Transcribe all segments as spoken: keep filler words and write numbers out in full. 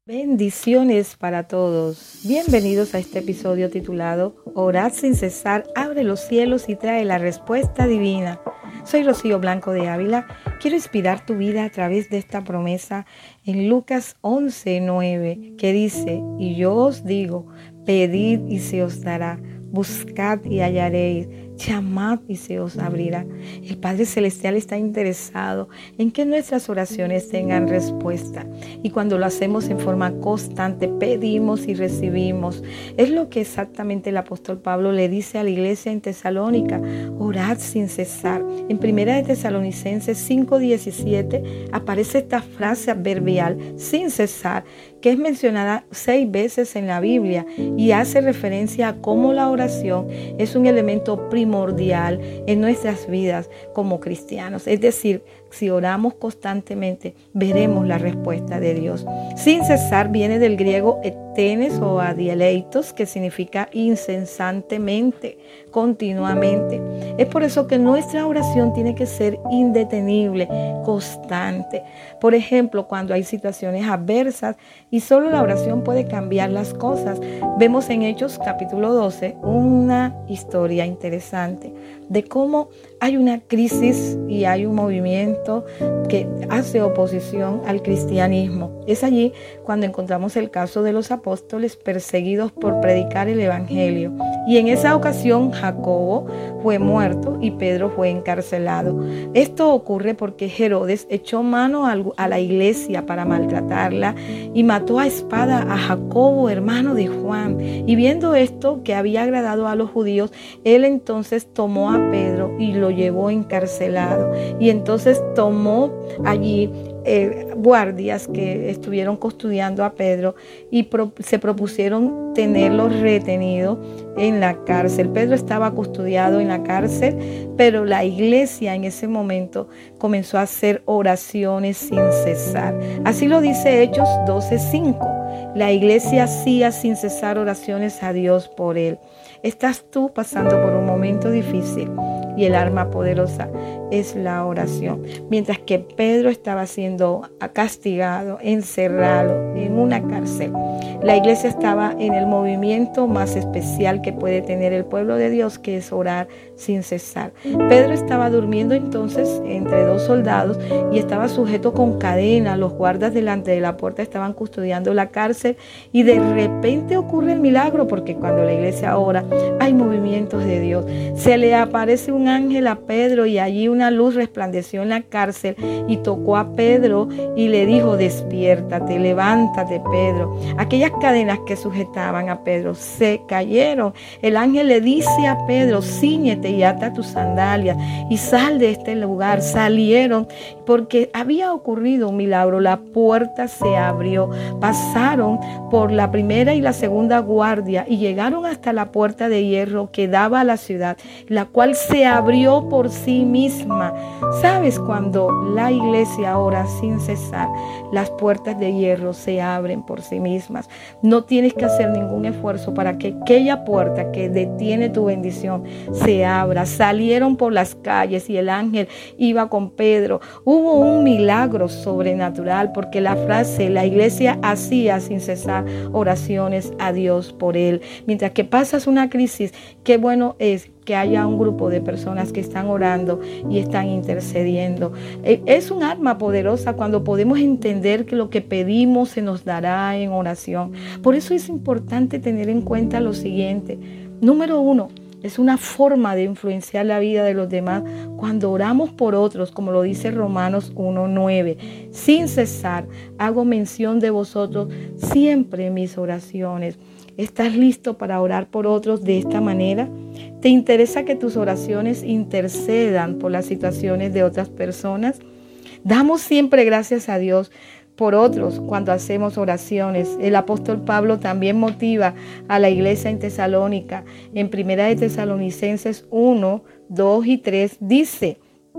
Bendiciones para todos. Bienvenidos a este episodio titulado Orad sin cesar, abre los cielos y trae la respuesta divina. Soy Rocío Blanco de Ávila. Quiero inspirar tu vida a través de esta promesa en Lucas once nueve, que dice: y yo os digo, pedid y se os dará, buscad y hallaréis, llamad y se os abrirá. El Padre Celestial está interesado en que nuestras oraciones tengan respuesta. Y cuando lo hacemos en forma constante, pedimos y recibimos. Es lo que exactamente el apóstol Pablo le dice a la iglesia en Tesalónica: orad sin cesar. En Primera de Tesalonicenses cinco diecisiete aparece esta frase adverbial, sin cesar, que es mencionada seis veces en la Biblia y hace referencia a cómo la oración es un elemento primordial en nuestras vidas como cristianos. Es decir, si oramos constantemente, veremos la respuesta de Dios. Sin cesar viene del griego etenes o adieleitos, que significa incesantemente, continuamente. Es por eso que nuestra oración tiene que ser indetenible, constante. Por ejemplo, cuando hay situaciones adversas y solo la oración puede cambiar las cosas. Vemos en Hechos capítulo doce una historia interesante de cómo hay una crisis y hay un movimiento que hace oposición al cristianismo. Es allí cuando encontramos el caso de los apóstoles perseguidos por predicar el evangelio. Y en esa ocasión Jacobo fue muerto y Pedro fue encarcelado. Esto ocurre porque Herodes echó mano a la iglesia para maltratarla y mató a espada a Jacobo, hermano de Juan. Y viendo esto que había agradado a los judíos, él entonces tomó a Pedro y lo llevó encarcelado. Y entonces tomó allí Eh, guardias que estuvieron custodiando a Pedro y pro, se propusieron tenerlo retenido en la cárcel. Pedro estaba custodiado en la cárcel, pero la iglesia en ese momento comenzó a hacer oraciones sin cesar. Así lo dice Hechos doce cinco. La iglesia hacía sin cesar oraciones a Dios por él. Estás tú pasando por un momento difícil y el arma poderosa es la oración. Mientras que Pedro estaba siendo castigado, encerrado en una cárcel, la iglesia estaba en el movimiento más especial que puede tener el pueblo de Dios, que es orar sin cesar. Pedro estaba durmiendo entonces entre dos soldados y estaba sujeto con cadena. Los guardas delante de la puerta estaban custodiando la cárcel y de repente ocurre el milagro, porque cuando la iglesia ora hay movimientos de Dios. Se le aparece un ángel a Pedro y allí una luz resplandeció en la cárcel y tocó a Pedro y le dijo: despiértate, levántate, Pedro. Aquellas cadenas que sujetaban a Pedro se cayeron. El ángel le dice a Pedro: cíñete y ata tus sandalias y sal de este lugar. Salieron porque había ocurrido un milagro. La puerta se abrió. Pasaron por la primera y la segunda guardia y llegaron hasta la puerta de hierro que daba a la ciudad, la cual se abrió por sí misma. ¿Sabes? Cuando la iglesia ora sin cesar, las puertas de hierro se abren por sí mismas. No tienes que hacer ningún esfuerzo para que aquella puerta que detiene tu bendición se abra. Salieron por las calles y el ángel iba con Pedro. Hubo un milagro sobrenatural porque la frase la iglesia hacía sin cesar oraciones a Dios por él. Mientras que pasas una crisis, qué bueno es que haya un grupo de personas que están orando y están intercediendo. Es un arma poderosa cuando podemos entender que lo que pedimos se nos dará en oración. Por eso es importante tener en cuenta lo siguiente. Número uno, es una forma de influenciar la vida de los demás cuando oramos por otros, como lo dice Romanos uno nueve. Sin cesar, hago mención de vosotros siempre en mis oraciones. ¿Estás listo para orar por otros de esta manera? ¿Te interesa que tus oraciones intercedan por las situaciones de otras personas? Damos siempre gracias a Dios por otros cuando hacemos oraciones. El apóstol Pablo también motiva a la iglesia en Tesalónica. En Primera de Tesalonicenses uno, dos y tres dice: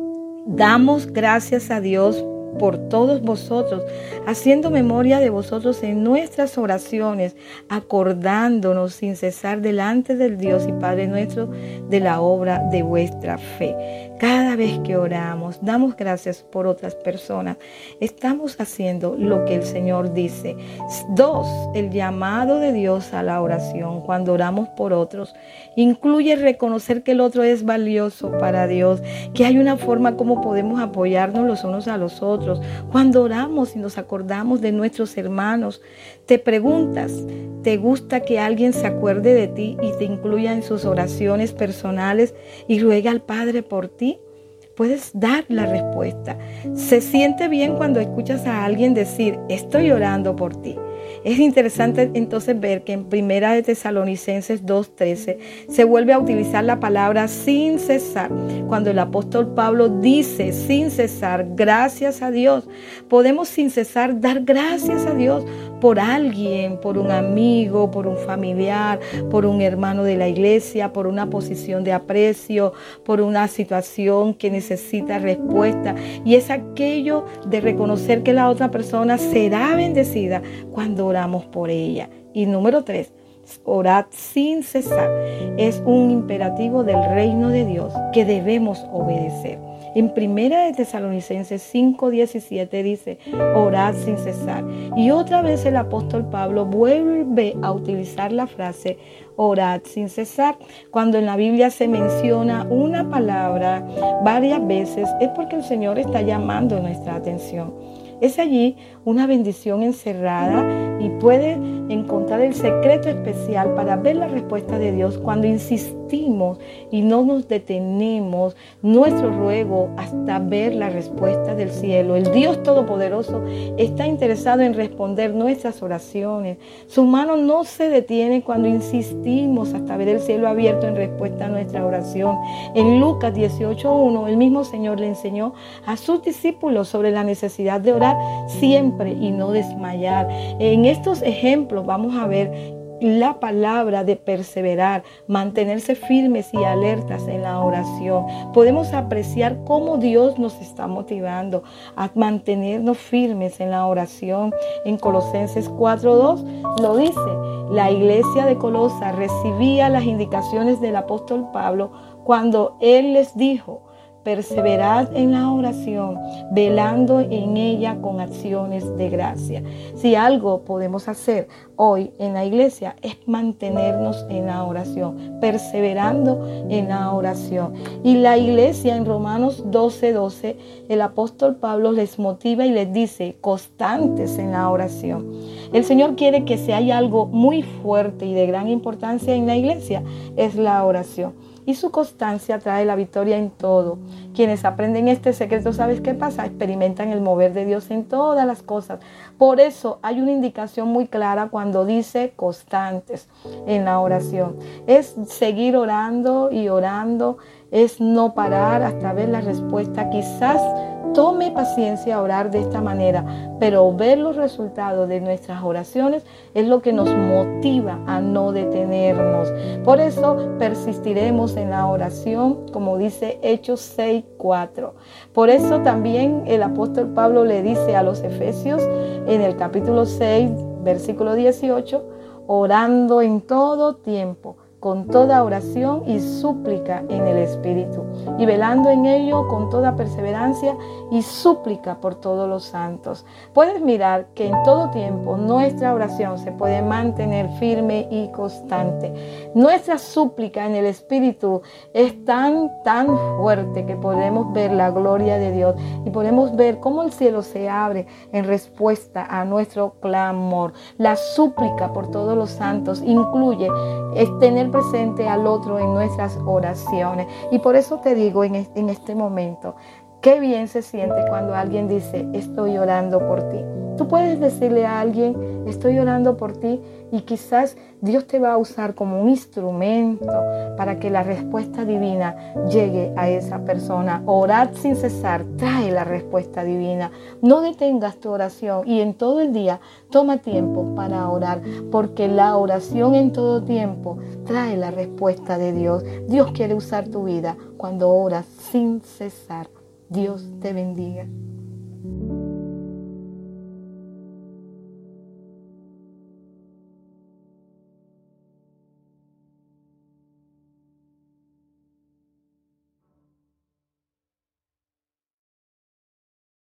damos gracias a Dios por todos vosotros, haciendo memoria de vosotros en nuestras oraciones, acordándonos sin cesar delante del Dios y Padre nuestro de la obra de vuestra fe. Cada vez que oramos, damos gracias por otras personas, estamos haciendo lo que el Señor dice. Dos, el llamado de Dios a la oración cuando oramos por otros incluye reconocer que el otro es valioso para Dios, que hay una forma como podemos apoyarnos los unos a los otros. Cuando oramos y nos acordamos de nuestros hermanos, te preguntas, ¿te gusta que alguien se acuerde de ti y te incluya en sus oraciones personales y ruegue al Padre por ti? Puedes dar la respuesta. Se siente bien cuando escuchas a alguien decir, estoy orando por ti. Es interesante entonces ver que en Primera de Tesalonicenses dos trece se vuelve a utilizar la palabra sin cesar. Cuando el apóstol Pablo dice sin cesar, gracias a Dios, podemos sin cesar dar gracias a Dios por alguien, por un amigo, por un familiar, por un hermano de la iglesia, por una posición de aprecio, por una situación que necesita respuesta. Y es aquello de reconocer que la otra persona será bendecida cuando oramos por ella. Y número tres, orad sin cesar. Es un imperativo del reino de Dios que debemos obedecer. En Primera de Tesalonicenses cinco diecisiete dice, orad sin cesar. Y otra vez el apóstol Pablo vuelve a utilizar la frase, orad sin cesar. Cuando en la Biblia se menciona una palabra varias veces, es porque el Señor está llamando nuestra atención. Es allí una bendición encerrada y puede encontrar el secreto especial para ver la respuesta de Dios cuando insistimos y no nos detenemos nuestro ruego hasta ver la respuesta del cielo. El Dios Todopoderoso está interesado en responder nuestras oraciones. Su mano no se detiene cuando insistimos hasta ver el cielo abierto en respuesta a nuestra oración. En Lucas dieciocho uno, el mismo Señor le enseñó a sus discípulos sobre la necesidad de orar siempre y no desmayar. En estos ejemplos vamos a ver la palabra de perseverar, mantenerse firmes y alertas en la oración. Podemos apreciar cómo Dios nos está motivando a mantenernos firmes en la oración. En Colosenses cuatro dos lo dice, la iglesia de Colosa recibía las indicaciones del apóstol Pablo cuando él les dijo, perseverad en la oración, velando en ella con acciones de gracia. Si algo podemos hacer hoy en la iglesia es mantenernos en la oración, perseverando en la oración. Y la iglesia en Romanos doce doce, el apóstol Pablo les motiva y les dice, constantes en la oración. El Señor quiere que si hay algo muy fuerte y de gran importancia en la iglesia, es la oración. Y su constancia trae la victoria en todo. Quienes aprenden este secreto, ¿sabes qué pasa? Experimentan el mover de Dios en todas las cosas. Por eso hay una indicación muy clara cuando dice constantes en la oración. Es seguir orando y orando, es no parar hasta ver la respuesta. Quizás tome paciencia orar de esta manera, pero ver los resultados de nuestras oraciones es lo que nos motiva a no detenernos. Por eso persistiremos en la oración, como dice Hechos seis cuatro. Por eso también el apóstol Pablo le dice a los Efesios en el capítulo seis, versículo dieciocho, orando en todo tiempo, con toda oración y súplica en el Espíritu, y velando en ello con toda perseverancia y súplica por todos los santos. Puedes mirar que en todo tiempo nuestra oración se puede mantener firme y constante. Nuestra súplica en el Espíritu es tan, tan fuerte que podemos ver la gloria de Dios y podemos ver cómo el cielo se abre en respuesta a nuestro clamor. La súplica por todos los santos incluye es tener presente al otro en nuestras oraciones. Y por eso te digo en este, en este momento, qué bien se siente cuando alguien dice, estoy orando por ti. Tú puedes decirle a alguien, estoy orando por ti, y quizás Dios te va a usar como un instrumento para que la respuesta divina llegue a esa persona. Orad sin cesar, trae la respuesta divina. No detengas tu oración y en todo el día toma tiempo para orar, porque la oración en todo tiempo trae la respuesta de Dios. Dios quiere usar tu vida cuando oras sin cesar. Dios te bendiga.